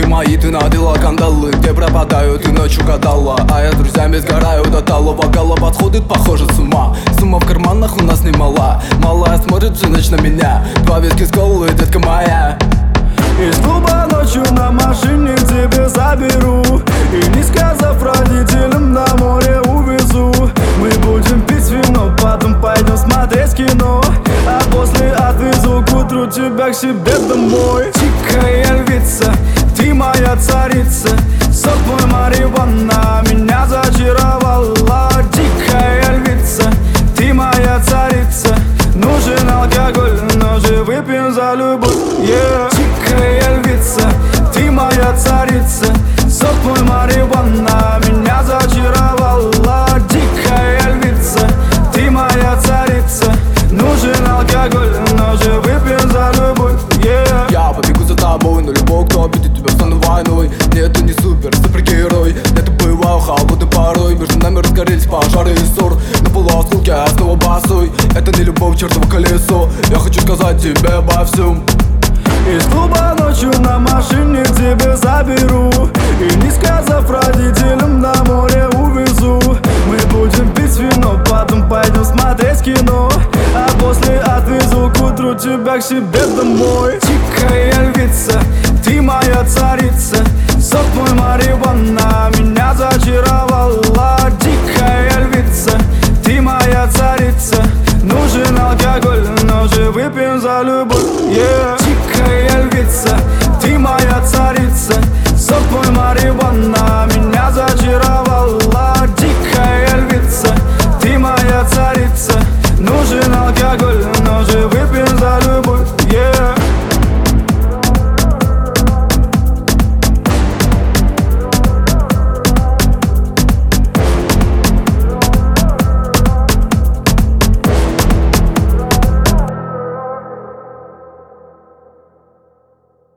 Руки мои, ты надела кандалы. Где пропадаю, ты ночью гадала. А я с друзьями сгораю до талого. Голова сходит, похоже, с ума. Сумма в карманах у нас немала. Малая смотрит всю ночь на меня. Два виски с колой, детка моя. Из клуба ночью на машине к тебе заберу. И не сказав родителям, на море увезу. Мы будем пить вино, потом пойдем смотреть кино. А после отвезу к утру тебя к себе домой. Тихая львица, ты моя царица. Сок мой марихуана меня зачаровала. Тихая львица, ты моя царица. Нужен алкоголь, но же выпьем за любовь, yeah. Тихая львица, ты моя царица. Сок мой марихуана меня зачаровала. Тихая львица, ты моя царица. Нужен алкоголь, но же выпьем за любовь, yeah. Я побегу за тобой, но любой, кто обидит тебя, стану войной. Нет, ты не супергерой. Это бываю холодной порой. Между нами разгорелись пожары и ссор. На полуосколке я снова босой. Это не любовь, чертово колесо. Я хочу сказать тебе обо всем. Из клуба ночью на машине к тебе заберу. И не сказав родителям, на море увезу. Мы будем пить вино, потом пойдем смотреть кино. А после отвезу к утру тебя к себе домой. Тихая львица, ты моя царица. Сок мой марихуана меня зачаровала. Тихая львица, ты моя царица. Нужен алкоголь, но же выпьем за любовь.